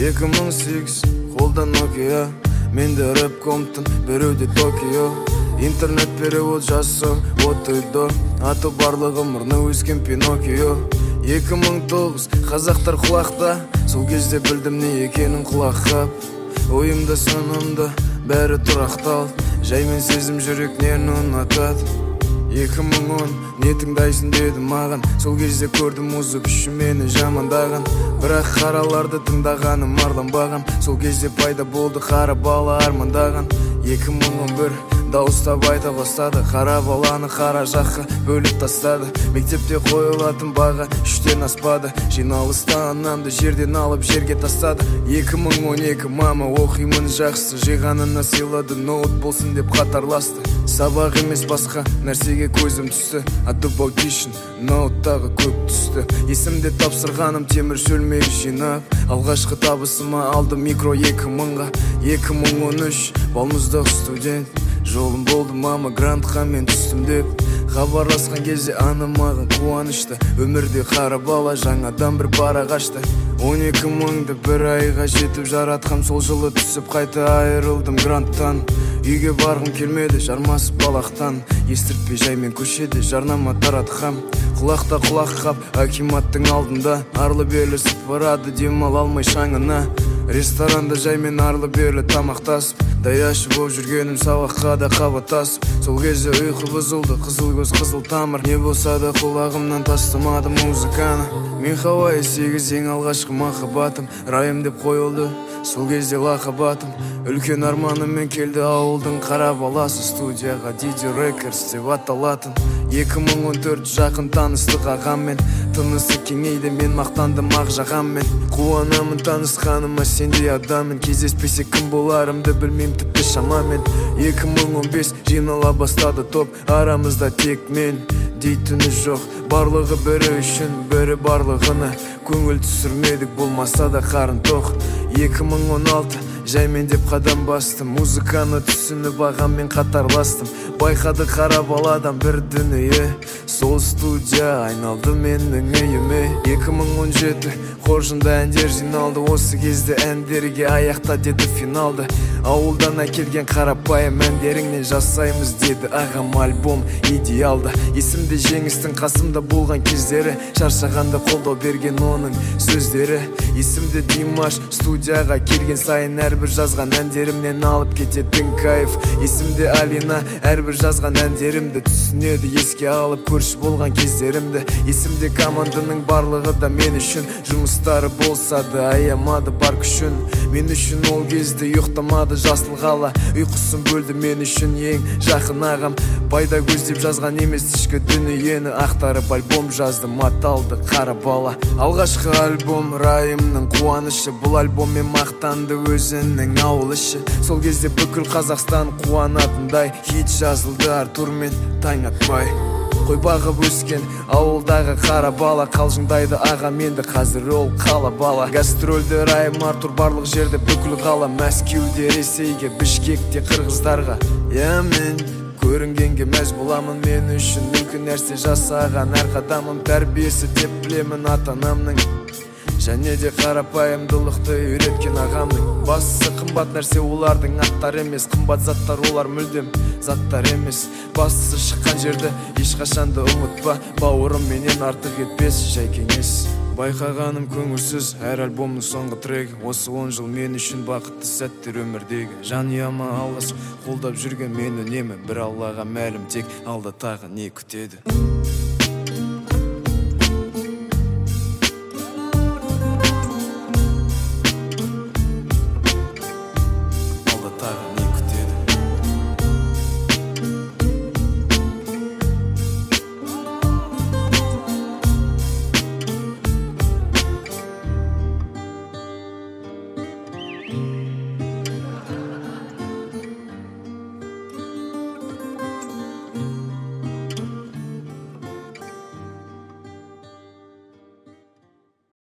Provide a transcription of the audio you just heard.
2008 қолда Nokia, менде рэп Комптон, біреуде Токио. Интернет перевод жасау отойды, аты барлығы мұрны өскен Пиноккио. 2009 қазақтар құлақта, сол кезде білдім не екенін құлаққап. Ойымда санамда бәрі тұрақтал, жаймен сезім жүрекнен ұнатады. 2010 не тыңдайсың деді маған, сол кезде көрдім музык үшін мені жамандаған. Бірақ қараларды тыңдағаным арланбаған, сол кезде пайда болды қара бала армандаған. 2011 дауыстап айта бастады, қара баланы қара жаққа бөліп тастады. Мектепте қойылатын баға 3-тен аспады, жиналыста анамды жерден алып жерге тастады. 2012 мама оқимын жақсы, жиғанына сыйлады, ноут болсын деп қатарласты. Сабақ емес басқа нәрсеге көзім түсті, атып аудишн ноуттағы көп түсті. Есімде тапсырғаным темір шөлмегі жинап, алғашқы табысыма алды микро 2000-ға. 2013 балмұздақ студент, жолым болды мама грантқа мен түстім деп. Хабарласқан кезде анам маған қуанышты, өмірде қара бала жаңадан бір парақ ашты. 12 мыңды бір айға жетіп жаратқам, сол жылы түсіп қайта айырылдым гранттан. Үйге барғым келмеді жармасып балақтан, естіртпей жаймен көшеде жарнама таратқам. Құлақта құлақ қап акиматтың алдында, арлы берлі сыпырады демал алмай шаңына. Ресторанда жаймен арлы берлі тамақтасып, даяшы боп жүргенім сабаққа да қабаттасып. Сол кезде ұйқы бұзылды, қызыл көз қызыл тамыр, не болса да құлағымнан тастамады музыканы. Мен Хавайи 8 ең алғашқы махаббатым, райым деп қойылды сол кезде лақабатым. Үлкен арманыммен келді ауылдың қара баласы, студияға Didi Records деп аталатын. 2014 жақын таныстық ағаммен, тынысы кеңейді, мен мақтандым ақ жағаммен. Қуанамын танысқаныма, сендей адаммен, кездеспесе кім боларымды білмейм тіпті шамамен. 2015 жинала бастады топ, арамызда тек мен дейтіні жоқ. Барлығы бірі үшін, бірі барлығына, көңіл түсірмедік, болмаса да қарын тоқ. 2016 жаймен деп қадам бастым, музыканы түсініп ағаммен қатарластым. Байқады қара баладан бір дүние, сол студия айналды менің үйіме. 2017 қоржында әндер жиналды, осы кезде әндерге аяқта деді финалды. Ауылдан әкелген қарапайым әндеріңнен жасаймыз деді ағам, альбом идеалды. Есімде жеңістің қасымда болған кездері, шаршағанда қолдау берген оның сөздері. Есімде Димаш студияға келген сайын әрбір жазған әндерімнен алып кететін кайф. Есімде Алина әрбір жазған әндерімді түсінеді, еске алып көрші болған кездерімді. Есімде команданың барлығы да мен үшін, жұмыстары болса да аямады бар күшін. Мен үшін ол кезде ұйықтамады жасыл қала, ұйқысын бөлді мен үшін ең жақын ағам. Пайда көздеп жазған емес ішкі дүниені, ақтарып альбом жаздым, аталды қара бала. Алғашқы альбом райымның қуанышы, бұл альбоммен мақтанды өзінің ауыл іші. Сол кезде бүкіл Қазақстан қуанатындай хит жазылды Артур мен таң атпай. Қой бағып өскен ауылдағы қара бала, қалжыңдайды аға менді, қазір ол қала бала. Гастрольді райым Артур барлық жерде бүкіл қала, Мәскеуде, Ресейге, Бішкекте, қырғыздарға. Мен көрінгенге мәз боламын, мен үшін мүмкін нәрсе жасаған әр қадамым тәрбиесі деп білемін ата-анамның. Және де қарапайымдылықты үйреткен ағамның. Бастысы қымбат нәрсе олардың аттар емес, қымбат заттар олар мүлдем заттар емес. Бастысы шыққан жерді ешқашанды ұмытпа, бауырым менен артық етпес жай кеңес. Байқағаным көңілсіз әр альбомның соңғы трекі, осы 10 жыл мен үшін бақытты сәттер өмірдегі. Жанұяма алғыс қолдап жүрген мен үнемі, бір Аллаға мәлім, тек алда тағы не күтеді.